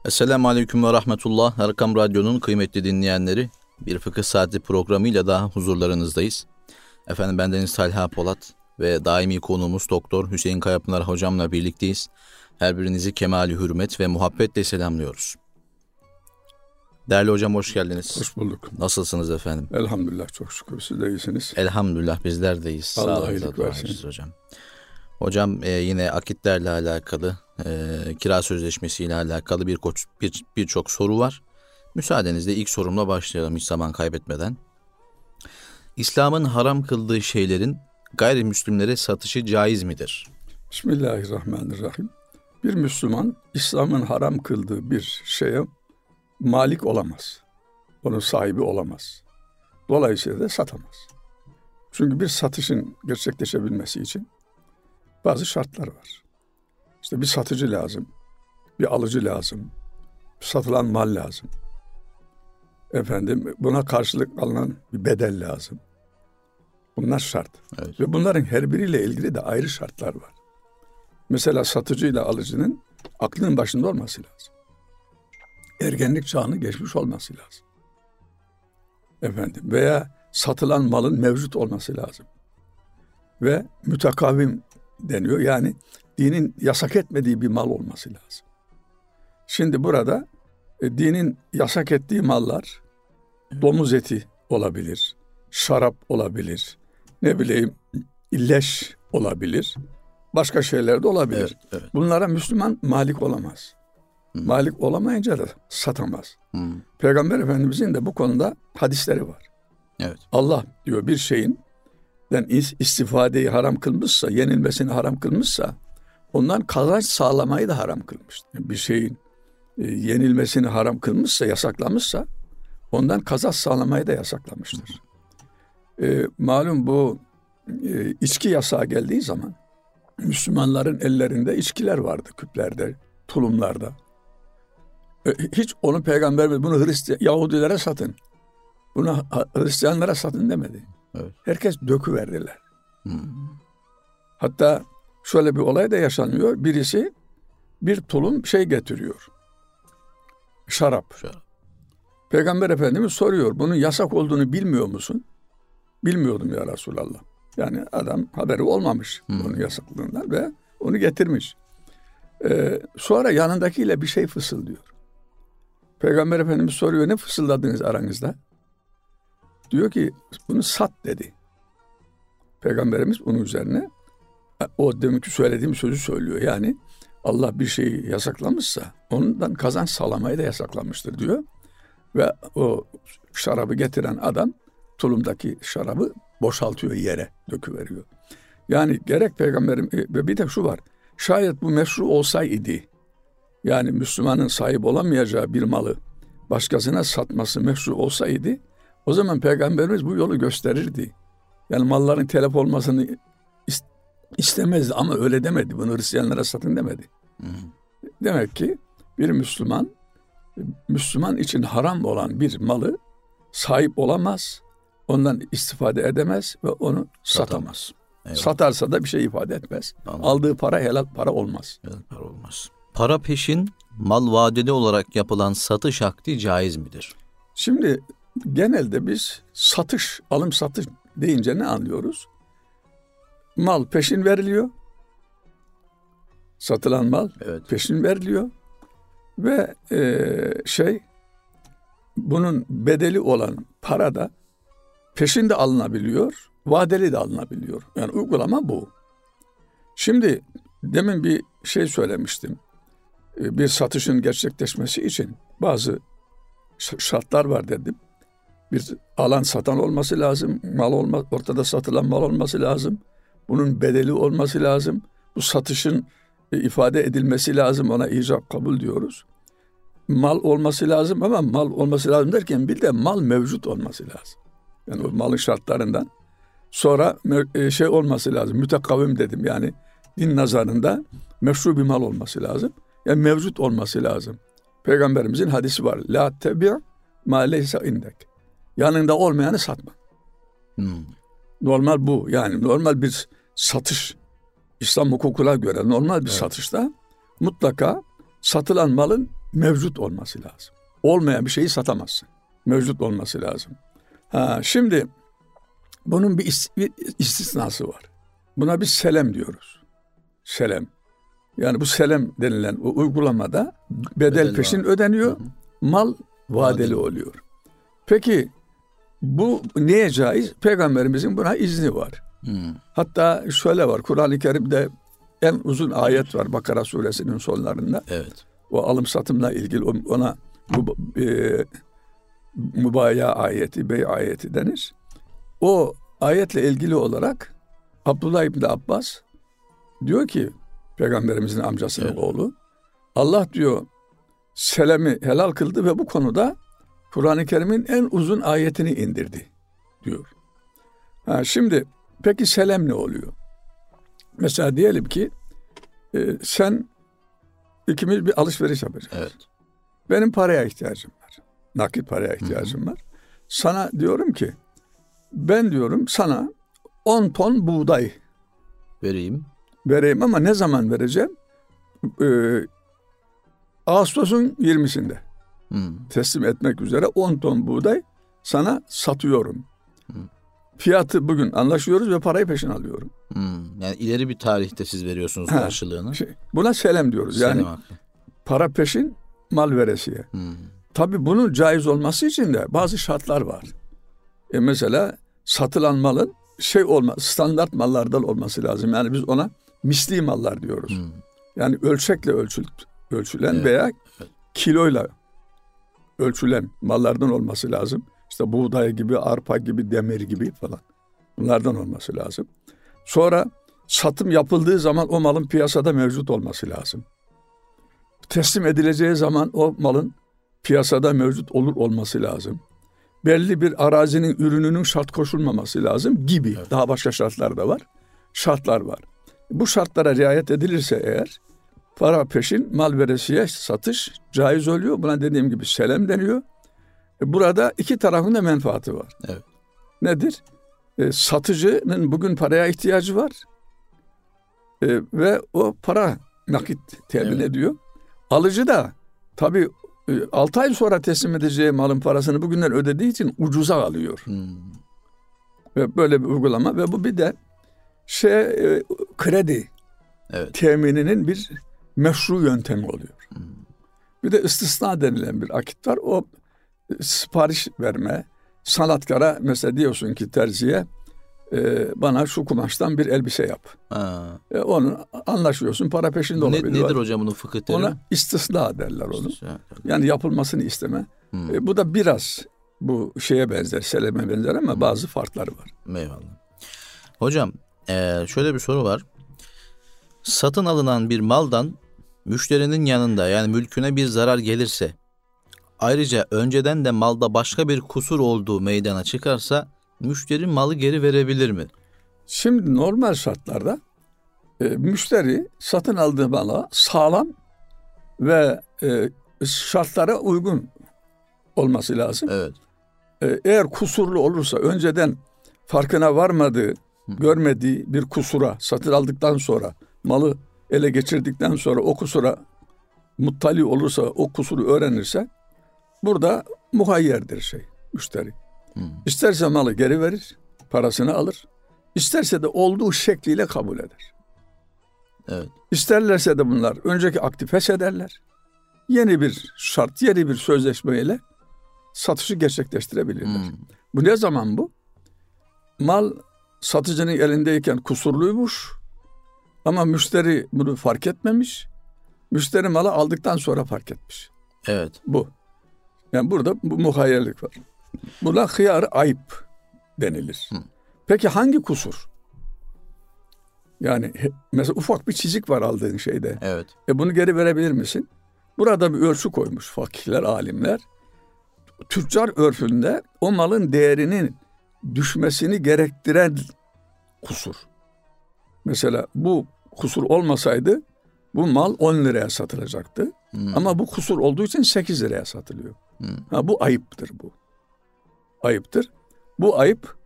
Esselamu Aleyküm ve Rahmetullah. Erkam Radyo'nun kıymetli dinleyenleri, bir Fıkıh Saati programıyla daha huzurlarınızdayız. Efendim, bendeniz Talha Polat ve daimi konuğumuz Doktor Hüseyin Kayapınar hocamla birlikteyiz. Her birinizi kemali hürmet ve muhabbetle selamlıyoruz. Değerli hocam, hoş geldiniz. Hoş bulduk. Nasılsınız efendim? Elhamdülillah, çok şükür. Siz de iyisiniz. Elhamdülillah, bizler de iyiyiz. Allah iyilik versin. Hocam. Hocam, yine akitlerle alakalı, kira sözleşmesiyle alakalı birçok soru var. Müsaadenizle ilk sorumla başlayalım hiç zaman kaybetmeden. İslam'ın haram kıldığı şeylerin gayrimüslimlere satışı caiz midir? Bismillahirrahmanirrahim. Bir Müslüman İslam'ın haram kıldığı bir şeye malik olamaz. Onun sahibi olamaz. Dolayısıyla da satamaz. Çünkü bir satışın gerçekleşebilmesi için bazı şartlar var. İşte bir satıcı lazım, bir alıcı lazım, satılan mal lazım. Buna karşılık alınan bir bedel lazım. Bunlar şart. Evet. Ve bunların her biriyle ilgili de ayrı şartlar var. Mesela satıcıyla alıcının aklının başında olması lazım. Ergenlik çağını geçmiş olması lazım. Veya satılan malın mevcut olması lazım. Ve mütekavvim deniyor. Yani dinin yasak etmediği bir mal olması lazım. Şimdi burada dinin yasak ettiği mallar domuz eti olabilir, şarap olabilir, leş olabilir, başka şeyler de olabilir. Evet, evet. Bunlara Müslüman malik olamaz. Malik olamayınca da satamaz. Peygamber Efendimizin de bu konuda hadisleri var. Evet. Allah diyor bir şeyin istifadeyi haram kılmışsa, yenilmesini haram kılmışsa, ondan kazanç sağlamayı da haram kılmıştır. Bir şeyin yenilmesini haram kılmışsa, yasaklamışsa, ondan kazanç sağlamayı da yasaklamıştır. Malum bu içki yasağı geldiği zaman, Müslümanların ellerinde içkiler vardı, küplerde, tulumlarda. Hiç onu Peygamberimiz bunu Yahudilere satın, bunu Hristiyanlara satın demedi. Evet. Herkes döküverdiler. Hatta şöyle bir olay da yaşanıyor. Birisi bir tulum getiriyor. Şarap. Peygamber Efendimiz soruyor. Bunun yasak olduğunu bilmiyor musun? Bilmiyordum ya Resulallah. Yani adam haberi olmamış bunun yasaklığından ve onu getirmiş. Sonra yanındakiyle bir şey fısıldıyor. Peygamber Efendimiz soruyor, ne fısıldadınız aranızda? Diyor ki bunu sat dedi. Peygamberimiz onun üzerine o demek ki söylediğim sözü söylüyor. Yani Allah bir şeyi yasaklamışsa ondan kazanç sağlamayı da yasaklamıştır diyor. Ve o şarabı getiren adam tulumdaki şarabı boşaltıyor, yere döküveriyor. Yani gerek Peygamberim ve bir de şu var. Şayet bu meşru olsaydı, yani Müslümanın sahip olamayacağı bir malı başkasına satması meşru olsaydı, o zaman Peygamberimiz bu yolu gösterirdi. Yani malların telef olmasını istemezdi ama öyle demedi. Bunu Hristiyanlara satın demedi. Demek ki bir Müslüman için haram olan bir malı sahip olamaz, ondan istifade edemez ve onu satamaz. Evet. Satarsa da bir şey ifade etmez. Tamam. Aldığı para helal para olmaz. Helal para olmaz. Para peşin, mal vadeli olarak yapılan satış akdi caiz midir? Şimdi genelde biz alım satış deyince ne anlıyoruz? Mal peşin veriliyor. Satılan mal peşin veriliyor. Ve bunun bedeli olan para da peşin de alınabiliyor, vadeli de alınabiliyor. Yani uygulama bu. Şimdi demin bir şey söylemiştim. Bir satışın gerçekleşmesi için bazı şartlar var dedim. Bir alan satan olması lazım, ortada satılan mal olması lazım. Bunun bedeli olması lazım. Bu satışın ifade edilmesi lazım, ona icap kabul diyoruz. Mal olması lazım ama mal olması lazım derken bir de mal mevcut olması lazım. Yani o malın şartlarından. Sonra olması lazım, mütekavvim dedim, yani din nazarında meşru bir mal olması lazım. Yani mevcut olması lazım. Peygamberimizin hadisi var. La tebi' ma leysa indek. Yanında olmayanı satma. Normal bu. Yani normal bir satış, İslam hukukuna göre normal bir satışta mutlaka satılan malın mevcut olması lazım. Olmayan bir şeyi satamazsın. Mevcut olması lazım. Şimdi bunun bir istisnası var. Buna biz selem diyoruz. Selem. Yani bu selem denilen o uygulamada bedel peşin ödeniyor. Mal vadeli oluyor. Peki bu neye caiz? Peygamberimizin buna izni var. Hatta şöyle var. Kur'an-ı Kerim'de en uzun ayet var Bakara suresinin sonlarında. Evet. O alım satımla ilgili ona mübaya ayeti, bey ayeti denir. O ayetle ilgili olarak Abdullah İbni Abbas diyor ki, Peygamberimizin amcasının oğlu, Allah diyor selemi helal kıldı ve bu konuda Kur'an-ı Kerim'in en uzun ayetini indirdi diyor. Şimdi peki selem ne oluyor? Mesela diyelim ki sen ikimiz bir alışveriş yapacağız. Evet. Benim paraya ihtiyacım var. Nakit paraya ihtiyacım var. Sana diyorum ki ben diyorum sana 10 ton buğday vereyim ama ne zaman vereceğim? Ağustos'un 20'sinde teslim etmek üzere 10 ton buğday sana satıyorum. Fiyatı bugün anlaşıyoruz ve parayı peşin alıyorum. Yani ileri bir tarihte siz veriyorsunuz karşılığını. Buna selem diyoruz. Selem yani hakkı. Para peşin, mal veresiye. Tabii bunun caiz olması için de bazı şartlar var. Mesela satılan malın standart mallardan olması lazım. Yani biz ona misli mallar diyoruz. Yani ölçekle ölçülen veya kiloyla ölçülen mallardan olması lazım. İşte buğday gibi, arpa gibi, demir gibi falan. Bunlardan olması lazım. Sonra satım yapıldığı zaman o malın piyasada mevcut olması lazım. Teslim edileceği zaman o malın piyasada mevcut olması lazım. Belli bir arazinin ürününün şart koşulmaması lazım gibi. Evet. Daha başka şartlar da var. Şartlar var. Bu şartlara riayet edilirse eğer para peşin, mal veresiye satış caiz oluyor. Buna dediğim gibi selem deniyor. Burada iki tarafın da menfaati var. Evet. Nedir? Satıcının bugün paraya ihtiyacı var. Ve o para nakit temin ediyor. Alıcı da tabii 6 ay sonra teslim edeceği malın parasını bugünden ödediği için ucuza alıyor. Ve böyle bir uygulama ve bu bir de kredi temininin bir meşru yöntemi oluyor. Bir de istisna denilen bir akit var. O sipariş verme, sanatkara mesela diyorsun ki terziye bana şu kumaştan bir elbise yap. Onu anlaşıyorsun, para peşinde olabilir. Nedir hocam bunun fıkıh terimi? Ona istisna derler onu. Yani yapılmasını isteme. Bu da biraz bu şeye benzer, seleme benzer ama bazı farkları var. Eyvallah. Hocam şöyle bir soru var. Satın alınan bir maldan müşterinin yanında yani mülküne bir zarar gelirse, ayrıca önceden de malda başka bir kusur olduğu meydana çıkarsa müşteri malı geri verebilir mi? Şimdi normal şartlarda müşteri satın aldığı mala sağlam ve şartlara uygun olması lazım. Evet. Eğer kusurlu olursa önceden farkına varmadığı, görmediği bir kusura satın aldıktan sonra malı ele geçirdikten sonra o kusura muttali olursa, o kusuru öğrenirse burada muhayyerdir müşteri. İsterse malı geri verir, parasını alır. İsterse de olduğu şekliyle kabul eder. Evet. İsterlerse de bunlar önceki akdi feshederler. Yeni bir şart, yeni bir sözleşmeyle satışı gerçekleştirebilirler. Bu ne zaman bu? Mal satıcının elindeyken kusurluymuş ama müşteri bunu fark etmemiş. Müşteri malı aldıktan sonra fark etmiş. Evet. Bu. Yani burada bu muhayyerlik var. Buna hıyar ayıp denilir. Peki hangi kusur? Yani mesela ufak bir çizik var aldığın şeyde. Evet. Bunu geri verebilir misin? Burada bir ölçü koymuş fakihler, alimler. Tüccar örfünde o malın değerinin düşmesini gerektiren kusur. Mesela bu kusur olmasaydı bu mal 10 liraya satılacaktı. Ama bu kusur olduğu için 8 liraya satılıyor. Bu ayıptır bu. Ayıptır. Bu ayıp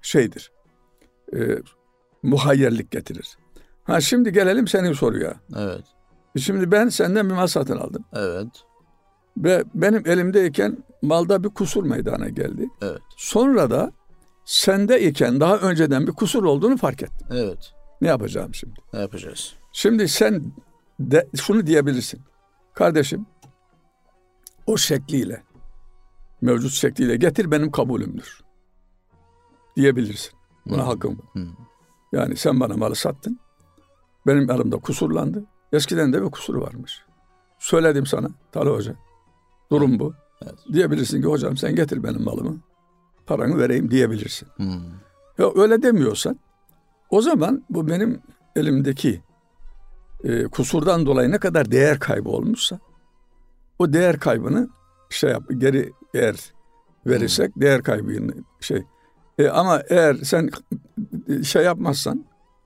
muhayyerlik getirir. Şimdi gelelim senin soruya. Evet. Şimdi ben senden bir mal satın aldım. Evet. Ve benim elimdeyken malda bir kusur meydana geldi. Evet. Sonra da sendeyken daha önceden bir kusur olduğunu fark ettim. Evet. Ne yapacağım şimdi? Ne yapacağız? Şimdi sen de şunu diyebilirsin. Kardeşim, o şekliyle, mevcut şekliyle getir, benim kabulümdür diyebilirsin. Buna hakkım var. Yani sen bana malı sattın. Benim elimde kusurlandı. Eskiden de bir kusuru varmış. Söyledim sana Talha Hoca. Durum bu. Evet. Diyebilirsin ki hocam sen getir benim malımı. Paranı vereyim diyebilirsin. Ya öyle demiyorsan o zaman bu benim elimdeki kusurdan dolayı ne kadar değer kaybı olmuşsa o değer kaybını geri eğer verirsek değer kaybını ama eğer sen yapmazsan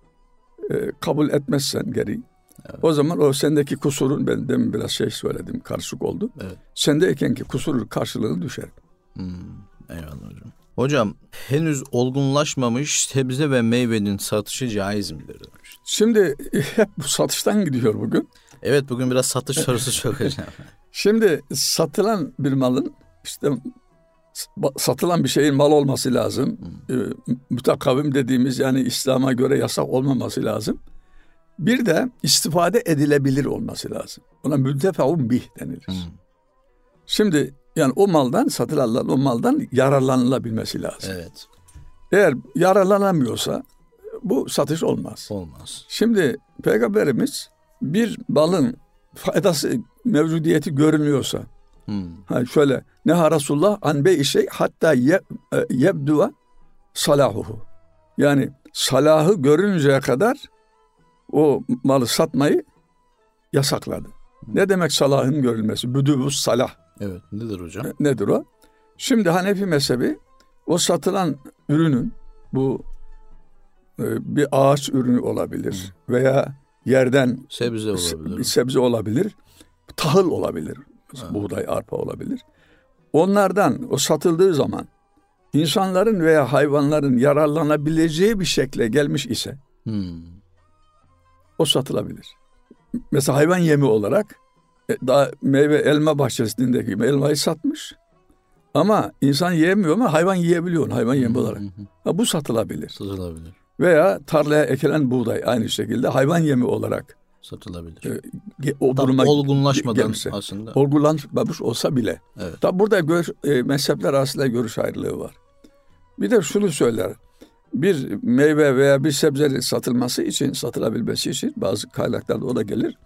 kabul etmezsen geri o zaman o sendeki kusurun, ben demin biraz söyledim, karışık oldu. Evet. Sendeykenki kusurun karşılığını düşer. Eyvallah hocam. Hocam henüz olgunlaşmamış sebze ve meyvenin satışı caiz midir demiş. Şimdi hep bu satıştan gidiyor bugün. Evet, bugün biraz satış sorusu çok hocam. Şimdi satılan bir malın satılan bir şeyin mal olması lazım. Mütekavvim dediğimiz yani İslam'a göre yasak olmaması lazım. Bir de istifade edilebilir olması lazım. Ona müntefeun bih denilir. Şimdi yani o maldan satılan o maldan yararlanılabilmesi lazım. Evet. Eğer yararlanamıyorsa bu satış olmaz. Olmaz. Şimdi Peygamberimiz bir malın faydası, mevcudiyeti görünüyorsa şöyle neha Resulullah an bey şey hatta yebdua salahuhu. Yani salahı görünceye kadar o malı satmayı yasakladı. Ne demek salahın görülmesi? Büdübüs salah. Evet. Nedir hocam? Nedir o? Şimdi Hanefi mezhebi o satılan ürünün bu bir ağaç ürünü olabilir veya yerden sebze olabilir. Sebze olabilir. Tahıl olabilir. Buğday, arpa olabilir. Onlardan o satıldığı zaman insanların veya hayvanların yararlanabileceği bir şekle gelmiş ise o satılabilir. Mesela hayvan yemi olarak daha meyve elma bahçesindeki elmayı satmış ama insan yiyemiyor ama hayvan yiyebiliyor hayvan yemi olarak. Bu satılabilir. Satılabilir. Veya tarlaya ekilen buğday aynı şekilde hayvan yemi olarak satılabilir. O duruma olgunlaşmadan gelmişse, aslında. Olgunlaşmamış olsa bile. Evet. Tabi burada mezhepler arasında görüş ayrılığı var. Bir de şunu söyler. Bir meyve veya bir sebzenin satılması için, satılabilmesi için bazı kaynaklarda o da gelir.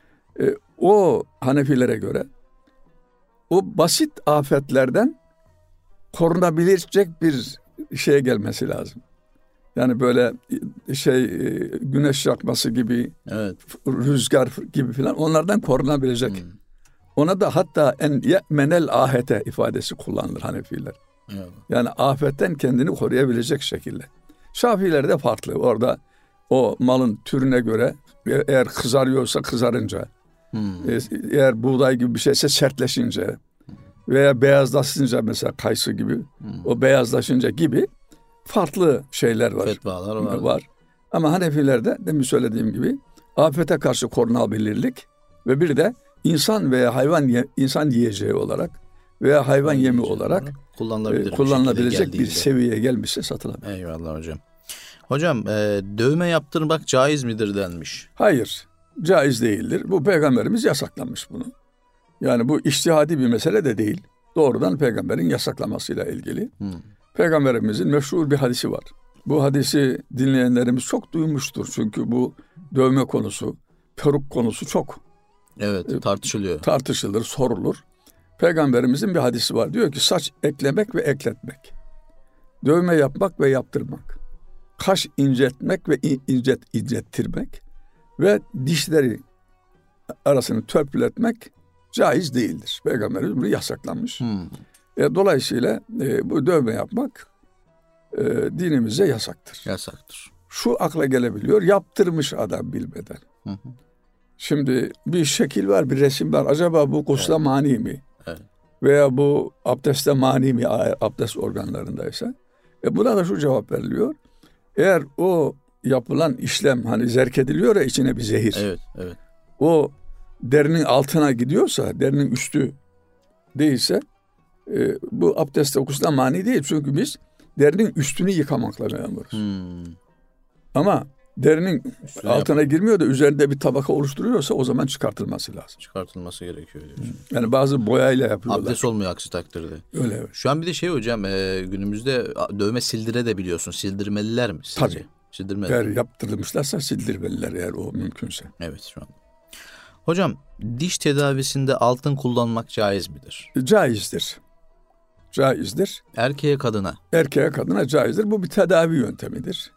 O Hanefilere göre o basit afetlerden korunabilecek bir şeye gelmesi lazım. Yani böyle güneş yakması gibi, evet, rüzgar gibi filan onlardan korunabilecek. Ona da hatta en ye'menel ahete ifadesi kullanılır Hanefiler. Evet. Yani afetten kendini koruyabilecek şekilde. Şafiiler de farklı. Orada o malın türüne göre eğer kızarıyorsa kızarınca, eğer buğday gibi bir şeyse sertleşince veya beyazlaşınca mesela kayısı gibi o beyazlaşınca gibi farklı şeyler var. Fetvalar var. Ama Hanefilerde demin söylediğim gibi afete karşı korunabilirlik ve bir de insan veya hayvan insan yiyeceği olarak veya hayvan yemi olarak kullanılabilecek bir seviyeye gelmişse satılabilir. Eyvallah hocam. Hocam dövme yaptırmak caiz midir denmiş. Hayır. Caiz değildir. Bu Peygamberimiz yasaklamış bunu. Yani bu içtihadi bir mesele de değil. Doğrudan Peygamberin yasaklamasıyla ilgili. Peygamberimizin meşhur bir hadisi var. Bu hadisi dinleyenlerimiz çok duymuştur. Çünkü bu dövme konusu, peruk konusu çok tartışılıyor. Tartışılır, sorulur. Peygamberimizin bir hadisi var. Diyor ki saç eklemek ve ekletmek. Dövme yapmak ve yaptırmak. Kaş incetmek ve incettirmek. Ve dişleri arasını törpületmek caiz değildir. Peygamberimiz bunu yasaklamış. Dolayısıyla bu dövme yapmak dinimize yasaktır. Yasaktır. Şu akla gelebiliyor, yaptırmış adam bilmeden. Şimdi bir şekil var, bir resim var. Acaba bu gusla mani mi? Evet. Veya bu abdeste mani mi? Abdest organlarındaysa. Buna da şu cevap veriliyor. Eğer o yapılan işlem hani zerk ediliyor ya içine bir zehir. Evet. O derinin altına gidiyorsa, derinin üstü değilse bu abdest okusuna mani değil. Çünkü biz derinin üstünü yıkamakla memuruz. Ama derinin altına girmiyor da üzerinde bir tabaka oluşturuyorsa o zaman çıkartılması lazım. Çıkartılması gerekiyor diyorsun. Yani bazı boyayla yapıyorlar. Abdest olmuyor aksi takdirde. Öyle evet. Şu an bir de hocam günümüzde dövme sildire de biliyorsun. Sildirmeliler mi sizce? Tabii. Sildirmeliler. Eğer yaptırmışlarsa sildirmeliler eğer o mümkünse. Evet şu an. Hocam diş tedavisinde altın kullanmak caiz midir? Caizdir. Caizdir. Erkeğe kadına. Erkeğe kadına caizdir. Bu bir tedavi yöntemidir.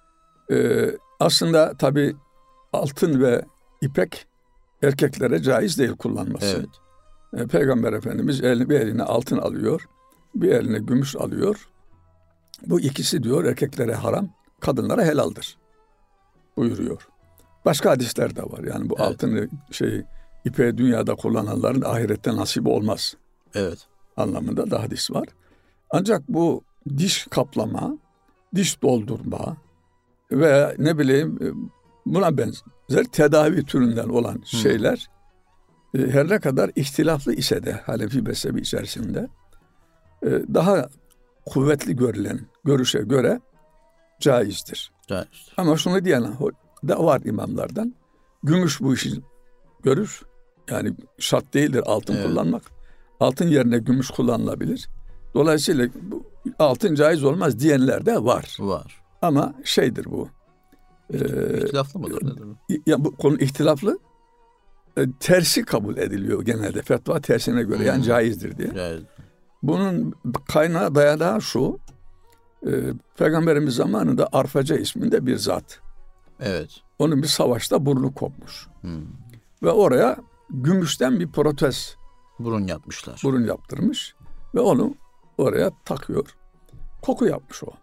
Aslında tabii altın ve ipek erkeklere caiz değil kullanması. Evet. Peygamber Efendimiz bir eline altın alıyor, bir eline gümüş alıyor. Bu ikisi diyor erkeklere haram, kadınlara helaldir buyuruyor. Başka hadisler de var. Yani bu altını ipeği dünyada kullananların ahirette nasibi olmaz. Evet. Anlamında da hadis var. Ancak bu diş kaplama, diş doldurma ve buna benzer tedavi türünden olan şeyler her ne kadar ihtilaflı ise de Hanefi mezhebi içerisinde daha kuvvetli görülen görüşe göre caizdir. Caizdir. Ama şunu diyen de var imamlardan. Gümüş bu işi görür. Yani şart değildir altın kullanmak. Altın yerine gümüş kullanılabilir. Dolayısıyla altın caiz olmaz diyenler de var. Var. Ama bu. İhtilaflı mıdır? Ya bu konu ihtilaflı. Tersi kabul ediliyor genelde. Fetva tersine göre yani caizdir diye. Caiz. Bunun kaynağı dayanağı şu. Peygamberimiz zamanında Arfaca isminde bir zat. Evet. Onun bir savaşta burnu kopmuş. Ve oraya gümüşten bir protez burun yapmışlar. Burun yaptırmış ve onu oraya takıyor. Koku yapmış o.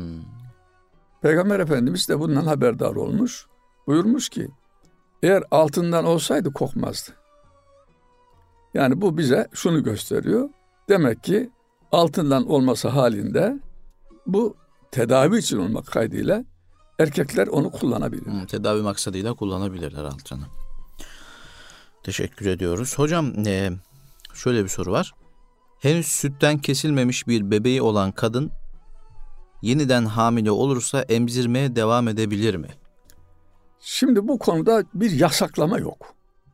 Peygamber Efendimiz de bundan haberdar olmuş. Buyurmuş ki eğer altından olsaydı kokmazdı. Yani bu bize şunu gösteriyor. Demek ki altından olması halinde bu tedavi için olmak kaydıyla erkekler onu kullanabilir. Tedavi maksadıyla kullanabilirler altını. Teşekkür ediyoruz. Hocam şöyle bir soru var. Henüz sütten kesilmemiş bir bebeği olan kadın yeniden hamile olursa emzirmeye devam edebilir mi? Şimdi bu konuda bir yasaklama yok.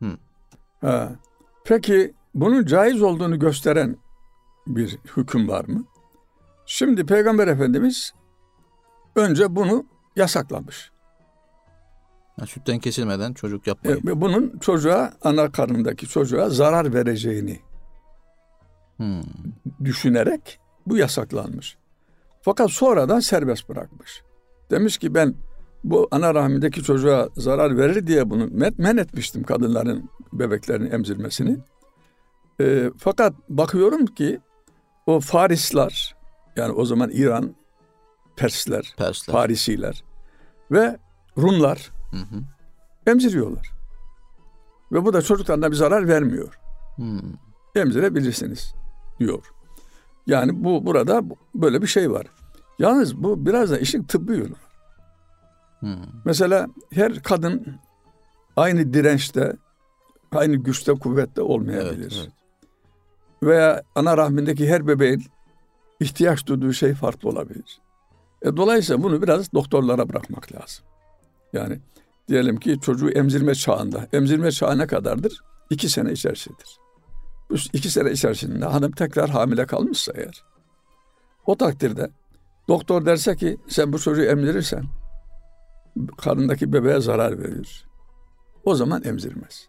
Peki bunun caiz olduğunu gösteren bir hüküm var mı? Şimdi Peygamber Efendimiz önce bunu yasaklamış. Sütten kesilmeden çocuk yapmayın. Bunun ana karnındaki çocuğa zarar vereceğini düşünerek bu yasaklanmış. Fakat sonradan serbest bırakmış. Demiş ki ben bu ana rahmindeki çocuğa zarar verir diye bunu men etmiştim kadınların bebeklerini emzirmesini. Fakat bakıyorum ki o Farisler yani o zaman İran, Persler. Farisiler ve Rumlar emziriyorlar. Ve bu da çocuklarına bir zarar vermiyor. Emzirebilirsiniz diyor. Yani burada böyle bir şey var. Yalnız bu biraz da işin tıbbi yönü var. Mesela her kadın aynı dirençte, aynı güçte, kuvvette olmayabilir. Evet. Veya ana rahmindeki her bebeğin ihtiyaç duyduğu şey farklı olabilir. Dolayısıyla bunu biraz doktorlara bırakmak lazım. Yani diyelim ki çocuğu emzirme çağında. Emzirme çağı ne kadardır? 2 sene içerisindedir. Bu 2 sene içerisinde hanım tekrar hamile kalmışsa eğer, o takdirde doktor derse ki sen bu çocuğu emzirirsen karnındaki bebeğe zarar verir. O zaman emzirmez.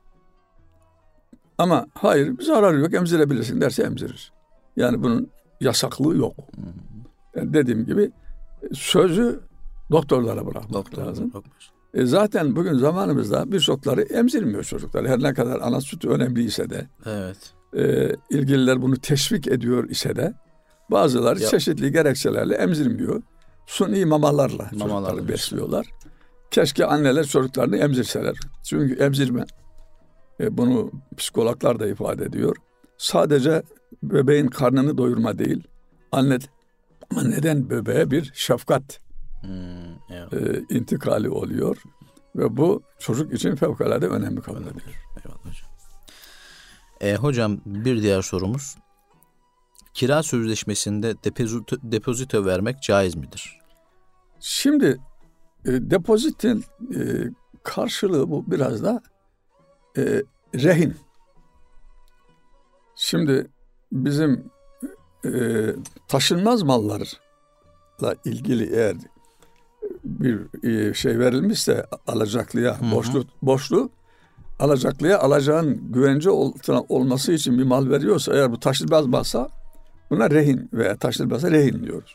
Ama hayır zarar yok emzirebilirsin derse emzirir. Yani bunun yasaklığı yok. Yani dediğim gibi sözü doktorlara bırakmak lazım. Zaten bugün zamanımızda birçokları emzirmiyor çocuklar. Her ne kadar ana sütü önemliyse de, ilgililer bunu teşvik ediyor ise de, bazıları çeşitli gerekçelerle emzirmiyor. Suni mamalarla çocukları besliyorlar. Keşke anneler çocuklarını emzirseler. Çünkü emzirme, bunu psikologlar da ifade ediyor. Sadece bebeğin karnını doyurma değil, anneden bebeğe bir şefkat intikali oluyor. Ve bu çocuk için fevkalade önemli kabul edilir. Eyvallah hocam. Hocam bir diğer sorumuz. kira sözleşmesinde depozito vermek caiz midir? Şimdi depozitin karşılığı bu biraz da rehin. Şimdi bizim taşınmaz mallarla ilgili eğer bir şey verilmişse alacaklıya, borçlu alacaklıya alacağın güvence olması için bir mal veriyorsa, eğer bu taşınmazsa buna rehin veya taşınmazsa rehin diyoruz.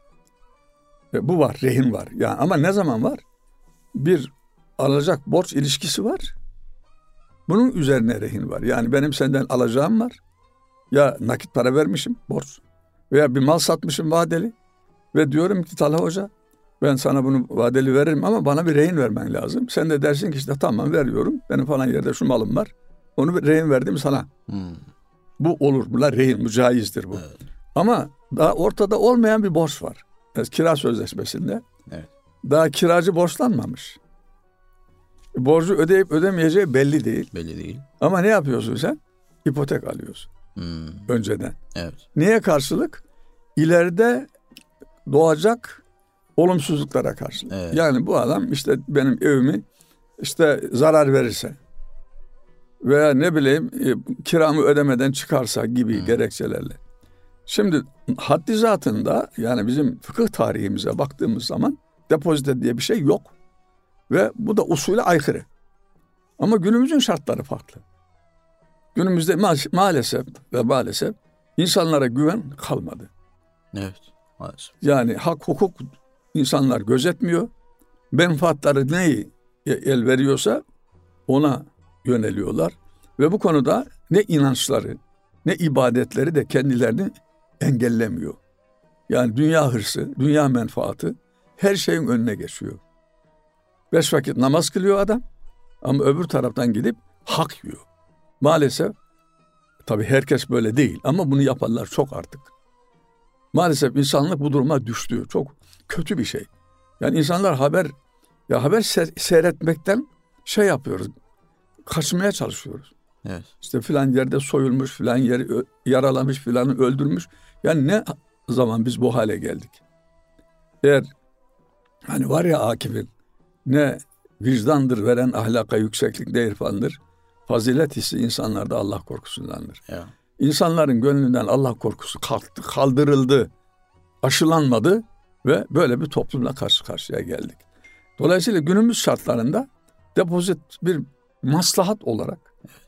Ve bu var, rehin var. Yani ama ne zaman var? Bir alacak borç ilişkisi var. Bunun üzerine rehin var. Yani benim senden alacağım var. Ya nakit para vermişim, borç. Veya bir mal satmışım vadeli. Ve diyorum ki Talha Hoca, ben sana bunu vadeli veririm ama bana bir rehin vermen lazım. Sen de dersin ki işte tamam veriyorum. Benim falan yerde şu malım var. Onu rehin verdim sana. Bu olur. Bunlar rehin. Bu caizdir bu. Evet. Ama daha ortada olmayan bir borç var. Yani kira sözleşmesinde. Evet. Daha kiracı borçlanmamış. Borcu ödeyip ödemeyeceği belli değil. Belli değil. Ama ne yapıyorsun sen? İpotek alıyorsun. Önceden. Evet. Niye karşılık? İleride doğacak olumsuzluklara karşılık. Evet. Yani bu adam işte benim evimi işte zarar verirse veya ne bileyim kiramı ödemeden çıkarsa gibi gerekçelerle. Şimdi haddi zatında yani bizim fıkıh tarihimize baktığımız zaman depozito diye bir şey yok. Ve bu da usule aykırı. Ama günümüzün şartları farklı. Günümüzde maalesef insanlara güven kalmadı. Evet, maalesef. Yani hak, hukuk insanlar gözetmiyor. Menfaatları neyi el veriyorsa ona yöneliyorlar. Ve bu konuda ne inançları ne ibadetleri de kendilerini engellemiyor. Yani dünya hırsı, dünya menfaati her şeyin önüne geçiyor. 5 vakit namaz kılıyor adam ama öbür taraftan gidip hak yiyor. Maalesef tabii herkes böyle değil ama bunu yapanlar çok artık. Maalesef insanlık bu duruma düştü. Çok kötü bir şey. Yani insanlar haber seyretmekten şey yapıyoruz. Kaçmaya çalışıyoruz. Evet. İşte filan yerde soyulmuş, filan yeri yaralamış, filanı öldürmüş. Yani ne zaman biz bu hale geldik? Eğer hani var ya Akif'in ne vicdandır veren ahlaka yükseklik ne irfandır. Fazilet hissi insanlarda Allah korkusundandır. Ya. İnsanların gönlünden Allah korkusu kalktı, kaldırıldı, aşılanmadı ve böyle bir toplumla karşı karşıya geldik. Dolayısıyla günümüz şartlarında depozit bir maslahat olarak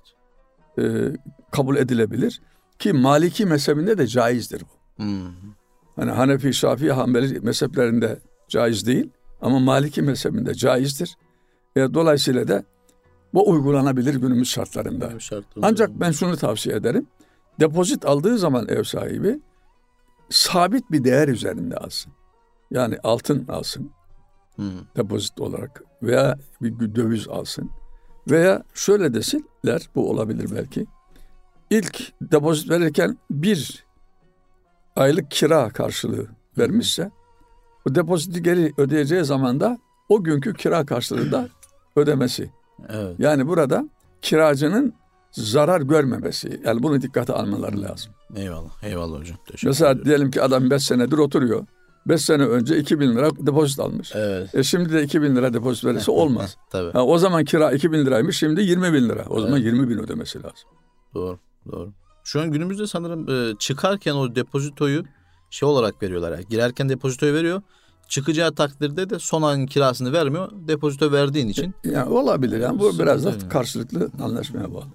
kabul edilebilir ki Maliki mezhebinde de caizdir bu. Hani Hanefi, Şafii, Hanbeli mezheplerinde caiz değil ama Maliki mezhebinde caizdir. Dolayısıyla da bu uygulanabilir günümüz şartlarında. Ancak ben şunu tavsiye ederim. Depozit aldığı zaman ev sahibi sabit bir değer üzerinde alsın. Yani altın alsın. Depozit olarak veya bir döviz alsın. Veya şöyle desinler, bu olabilir belki. İlk depozit verirken 1 aylık kira karşılığı vermişse o depoziti geri ödeyeceği zaman da o günkü kira karşılığı da ödemesi. Evet. Yani burada kiracının zarar görmemesi. Yani bunu dikkate almaları lazım. Eyvallah hocam. Mesela diyelim ki adam 5 senedir oturuyor. 5 sene önce 2.000 lira depozit almış. Evet. Şimdi de 2.000 lira depozit verirse olmaz. Tabii. O zaman kira 2.000 liraymış, şimdi 20.000 lira. O zaman 20.000 ödemesi lazım. Doğru. Şu an günümüzde sanırım çıkarken o depozitoyu şey olarak veriyorlar. Yani girerken depozitoyu veriyor. Çıkacağı takdirde de son ayın kirasını vermiyor. Depozito verdiğin için. Yani olabilir. Yani bu biraz da karşılıklı anlaşmaya bağlı.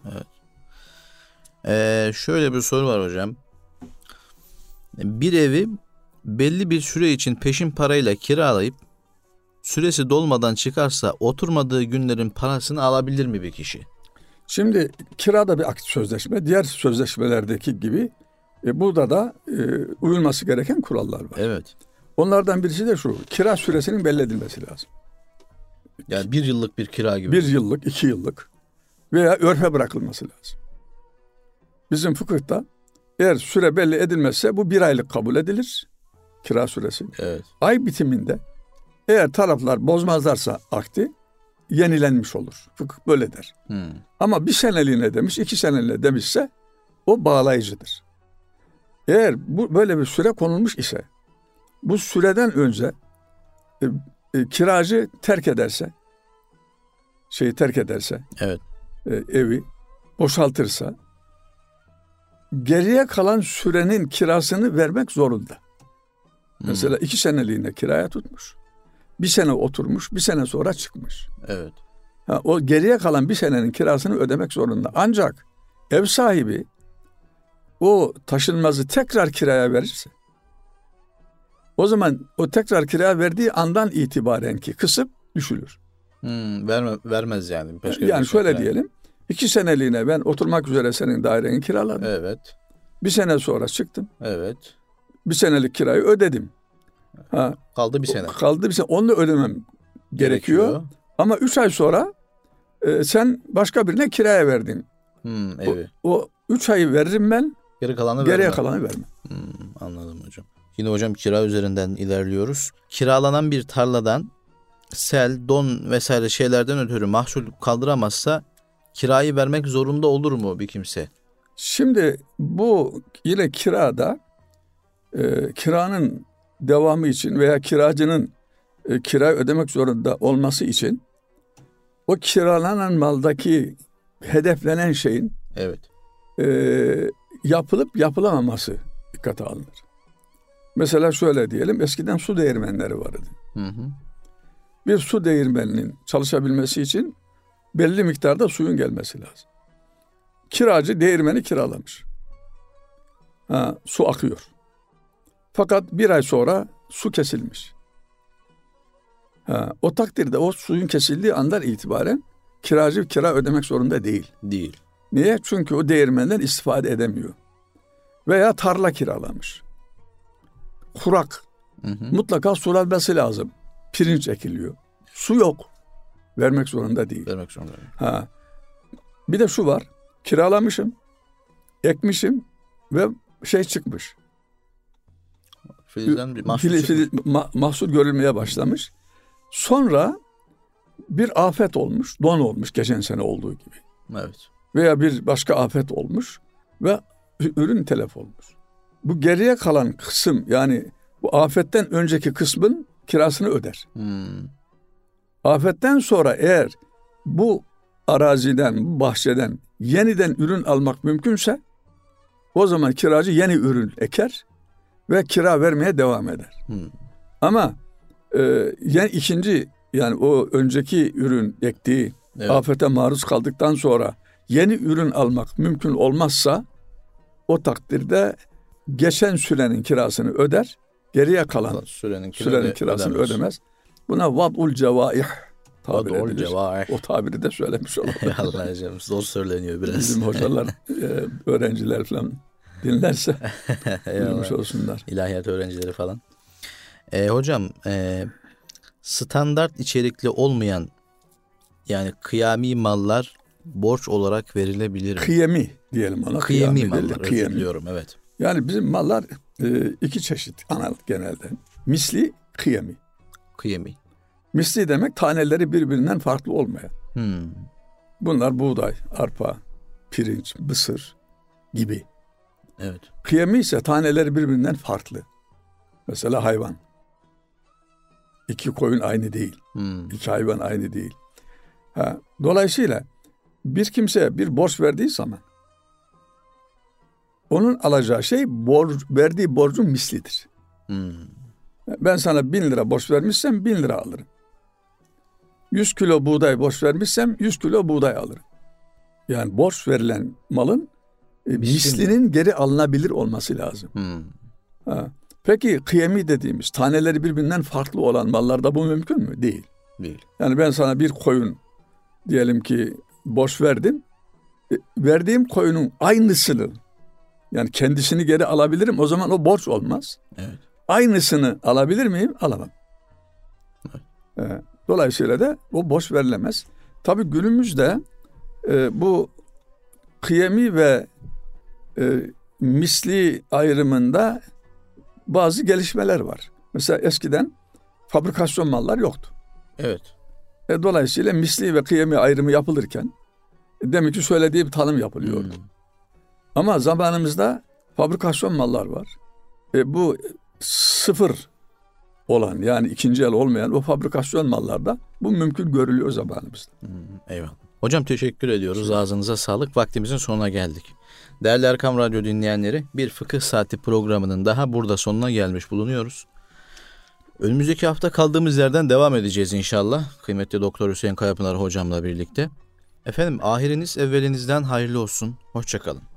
Evet. Şöyle bir soru var hocam. Bir evi belli bir süre için peşin parayla kiralayıp süresi dolmadan çıkarsa oturmadığı günlerin parasını alabilir mi bir kişi? Şimdi kirada bir akit sözleşme. Diğer sözleşmelerdeki gibi burada da uyulması gereken kurallar var. Evet. Onlardan birisi de şu. Kira süresinin belli edilmesi lazım. Yani 1 yıllık bir kira gibi. 1 yıllık, 2 yıllık veya örfe bırakılması lazım. Bizim fıkıhta eğer süre belli edilmezse bu 1 aylık kabul edilir. Kira süresi. Evet. Ay bitiminde eğer taraflar bozmazlarsa akdi yenilenmiş olur. Fıkıh böyle der. Ama 1 seneliğine demiş, 2 seneliğine demişse o bağlayıcıdır. Eğer bu böyle bir süre konulmuş ise, bu süreden önce kiracı terk ederse, Evet. Evi boşaltırsa, geriye kalan sürenin kirasını vermek zorunda. Mesela 2 seneliğine kiraya tutmuş. 1 sene oturmuş, 1 sene sonra çıkmış. Evet. O geriye kalan 1 senenin kirasını ödemek zorunda. Ancak ev sahibi o taşınmazı tekrar kiraya verirse, o zaman o tekrar kiraya verdiği andan itibaren ki kısıp düşülür. Vermez yani. Yani şöyle diyelim, 2 seneliğine ben oturmak üzere senin daireni kiraladım. Evet. 1 sene sonra çıktım. Evet. 1 senelik kirayı ödedim. Kaldı 1 sene. Kaldı 1 sene. Onu da ödemem gerekiyor. Ama 3 ay sonra sen başka birine kiraya verdin. Evi. O 3 ayı veririm ben. Geriye kalanı vermem. Anladım hocam. Yine hocam kira üzerinden ilerliyoruz. Kiralanan bir tarladan sel, don vesaire şeylerden ötürü mahsul kaldıramazsa kirayı vermek zorunda olur mu bir kimse? Şimdi bu yine kirada kiranın devamı için veya kiracının kirayı ödemek zorunda olması için o kiralanan maldaki hedeflenen şeyin yapılıp yapılamaması dikkate alınır. Mesela şöyle diyelim, eskiden su değirmenleri vardı. Bir su değirmeninin çalışabilmesi için belli miktarda suyun gelmesi lazım. Kiracı değirmeni kiralamış. Su akıyor. Fakat 1 ay sonra su kesilmiş. O takdirde o suyun kesildiği andan itibaren kiracı kira ödemek zorunda değil. Niye? Çünkü o değirmenden istifade edemiyor. Veya tarla kiralamış. Kurak. Mutlaka sulanması lazım. Pirinç ekiliyor. Su yok. Vermek zorunda değil. Bir de şu var. Kiralamışım. Ekmişim ve çıkmış. Filizden bir mahsul görülmeye başlamış. Sonra bir afet olmuş. Don olmuş geçen sene olduğu gibi. Evet. Veya bir başka afet olmuş ve ürün telef olmuş. Bu geriye kalan kısım, yani bu afetten önceki kısmın kirasını öder. Afetten sonra eğer bu araziden, bu bahçeden yeniden ürün almak mümkünse o zaman kiracı yeni ürün eker ve kira vermeye devam eder. Ama yani ikinci, yani o önceki ürün ektiği afete maruz kaldıktan sonra yeni ürün almak mümkün olmazsa o takdirde geçen sürenin kirasını öder, geriye kalan sürenin kirasını ödemez. Buna vad'ul cevaih tabir edilir. O tabiri de söylemiş olalım. Allah hocam, zor söyleniyor biraz. Bizim hocalar, öğrenciler falan dinlerse bilmiş olsunlar. İlahiyat öğrencileri falan. Hocam, standart içerikli olmayan, yani kıyami mallar borç olarak verilebilir mi? Kıyemi diyelim ona. Kıyemi mallar, özür diliyorum, evet. Yani bizim mallar 2 çeşit genelde. Misli, kıyemi. Misli demek taneleri birbirinden farklı olmayan. Bunlar buğday, arpa, pirinç, mısır gibi. Evet. Kıyemi ise taneleri birbirinden farklı. Mesela hayvan. 2 koyun aynı değil. 2 hayvan aynı değil. Dolayısıyla bir kimseye bir borç verdiği zaman onun alacağı şey verdiği borcun mislidir. Ben sana 1000 lira borç vermişsem 1000 lira alırım. 100 kilo buğday borç vermişsem 100 kilo buğday alırım. Yani borç verilen malın mislinin geri alınabilir olması lazım. Peki kıyemi dediğimiz taneleri birbirinden farklı olan mallarda bu mümkün mü? Değil. Yani ben sana bir koyun diyelim ki borç verdim. Verdiğim koyunun aynısını, yani kendisini geri alabilirim. O zaman o borç olmaz. Evet. Aynısını alabilir miyim? Alamam. Dolayısıyla da o borç verilemez. Tabii günümüzde bu kıyemi ve misli ayrımında bazı gelişmeler var. Mesela eskiden fabrikasyon mallar yoktu. Evet. Dolayısıyla misli ve kıyemi ayrımı yapılırken demek ki söylediği bir tanım yapılıyordu. Ama zamanımızda fabrikasyon mallar var. Bu sıfır olan, yani ikinci el olmayan o fabrikasyon mallarda bu mümkün görülüyor zamanımızda. Eyvallah. Hocam teşekkür ediyoruz. Ağzınıza sağlık. Vaktimizin sonuna geldik. Değerli Erkam Radyo dinleyenleri, bir Fıkıh Saati programının daha burada sonuna gelmiş bulunuyoruz. Önümüzdeki hafta kaldığımız yerden devam edeceğiz inşallah. Kıymetli Doktor Hüseyin Kayapınar hocamla birlikte. Efendim, ahiriniz evvelinizden hayırlı olsun. Hoşça kalın.